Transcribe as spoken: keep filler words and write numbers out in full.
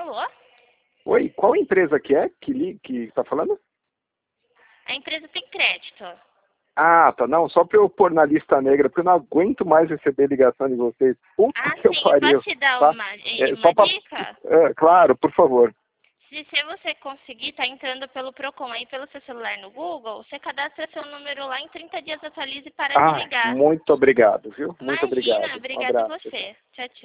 Alô? Oi, qual empresa que é que, li, que tá falando? A empresa tem crédito. Ah, tá, não, só pra eu pôr na lista negra, porque eu não aguento mais receber ligação de vocês. Puta Ah, que eu sim. Eu pariu, posso te dar tá? uma, É, uma só pra... dica? É, claro, por favor. Se, se você conseguir, tá entrando pelo Procon aí, pelo seu celular no Google, você cadastra seu número lá, em trinta dias atualiza e para de Ah, ligar. muito obrigado, viu? Muito Imagina, obrigado. Um obrigada a abraço. você. Tchau, tchau.